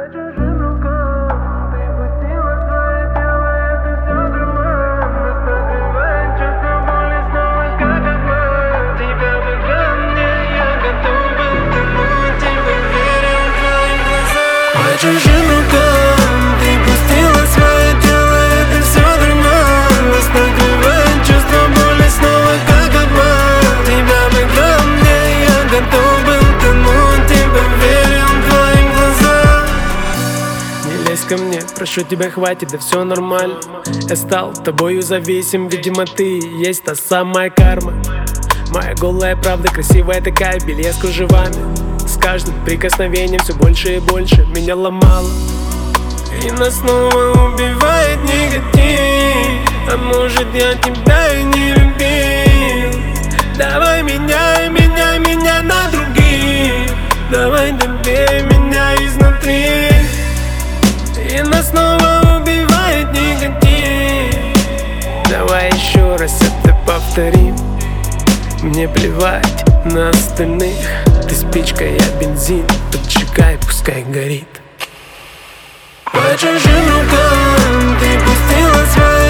чужим рукам ты пустила свое тело, это все дурман. Нас накрывает чувство боли снова, как обман. Тебя в экран мне, я готов был тянуть, тебя верил в твои глаза. По чужим рукам ты пустила свое тело, это все дурман. Нас накрывает чувство боли снова, как обман. Тебя в экран мне, я готов был тянуть, тебя верил в твои глаза. Не лезь ко мне, прошу тебя, хватит, да все нормально. Я стал тобою зависим, видимо ты и есть та самая карма. Моя голая правда, красивая такая, белье с кружевами. С каждым прикосновением все больше и больше меня ломало. И нас снова убивает негатив. А может я тебя и не любил. Давай меняй меня на других. Давай добей меня изнутри. И нас снова убивает негатив. Давай еще раз это повторим. Мне плевать на остальных. Ты спичка, я бензин. Поджигай, пускай горит. По чужим рукам ты пустила свое